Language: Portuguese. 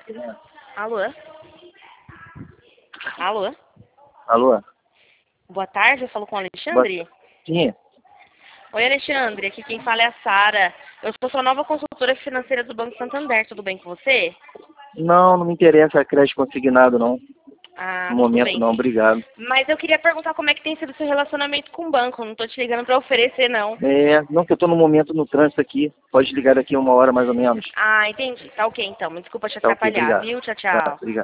Alô? Alô? Alô? Boa tarde, eu falo com o Alexandre? Sim. Oi, Alexandre, aqui quem fala é a Sara. Eu sou sua nova consultora financeira do Banco Santander, tudo bem com você? Não me interessa crédito consignado, não. Ah, No tudo momento bem. não, obrigado. Mas eu queria perguntar como é que tem sido o seu relacionamento com o banco. Não tô te ligando pra oferecer, não. Não que eu tô no momento no trânsito aqui. Pode ligar daqui 1 hora mais ou menos. Ah, entendi. Tá ok, então. Me desculpa te Tá ok, atrapalhar, obrigado. viu? Tchau, Tá, tchau. obrigado.